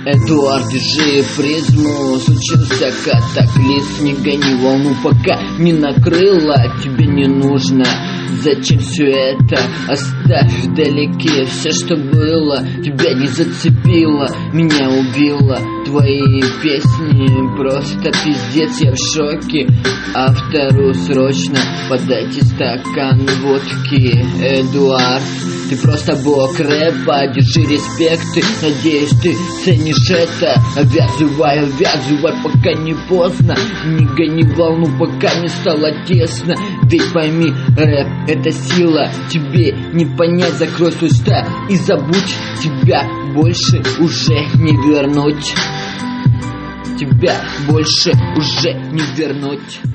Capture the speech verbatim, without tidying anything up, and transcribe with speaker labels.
Speaker 1: Эдуард, держи призму. Случился катаклизм, не гони волну, пока не накрыло. Тебе не нужно, зачем все это? Оставь вдалеке все, что было. Тебя не зацепило, меня убило. Твои песни просто пиздец, я в шоке. Автору срочно подайте стакан водки. Эдуард, ты просто бог рэпа, держи респект, надеюсь, ты ценишь это. Обвязывай, обвязывай, пока не поздно. Не гони волну, пока не стало тесно. Ведь пойми, рэп — это сила. Тебе не понять, закрой свой уста и забудь. Тебя больше уже не вернуть. Тебя больше уже не вернуть.